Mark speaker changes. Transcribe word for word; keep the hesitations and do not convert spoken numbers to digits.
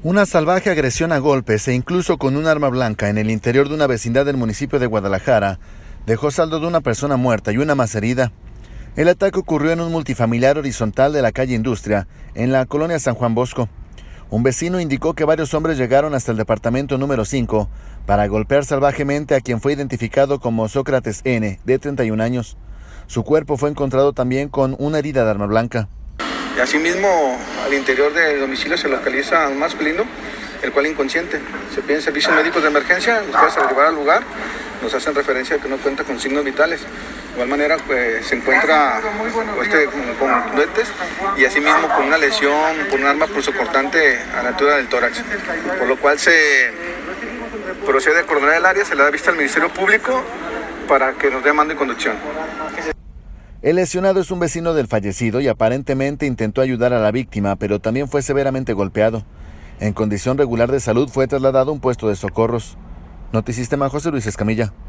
Speaker 1: Una salvaje agresión a golpes e incluso con un arma blanca en el interior de una vecindad del municipio de Guadalajara dejó saldo de una persona muerta y una más herida. El ataque ocurrió en un multifamiliar horizontal de la calle Industria, en la colonia San Juan Bosco. Un vecino indicó que varios hombres llegaron hasta el departamento número cinco para golpear salvajemente a quien fue identificado como Sócrates N., de treinta y un años. Su cuerpo fue encontrado también con una herida de arma blanca.
Speaker 2: Y asimismo, al interior del domicilio se localiza un masculino, el cual inconsciente. Se piden servicios médicos de emergencia, los cuales al arribar al lugar nos hacen referencia a que no cuenta con signos vitales. De igual manera, pues, se encuentra este, con, con duetes y asimismo con una lesión por un arma punzocortante a la altura del tórax. Por lo cual se procede a coordinar el área, se le da vista al Ministerio Público para que nos dé mando y conducción.
Speaker 1: El lesionado es un vecino del fallecido y aparentemente intentó ayudar a la víctima, pero también fue severamente golpeado. En condición regular de salud fue trasladado a un puesto de socorros. Notisistema, José Luis Escamilla.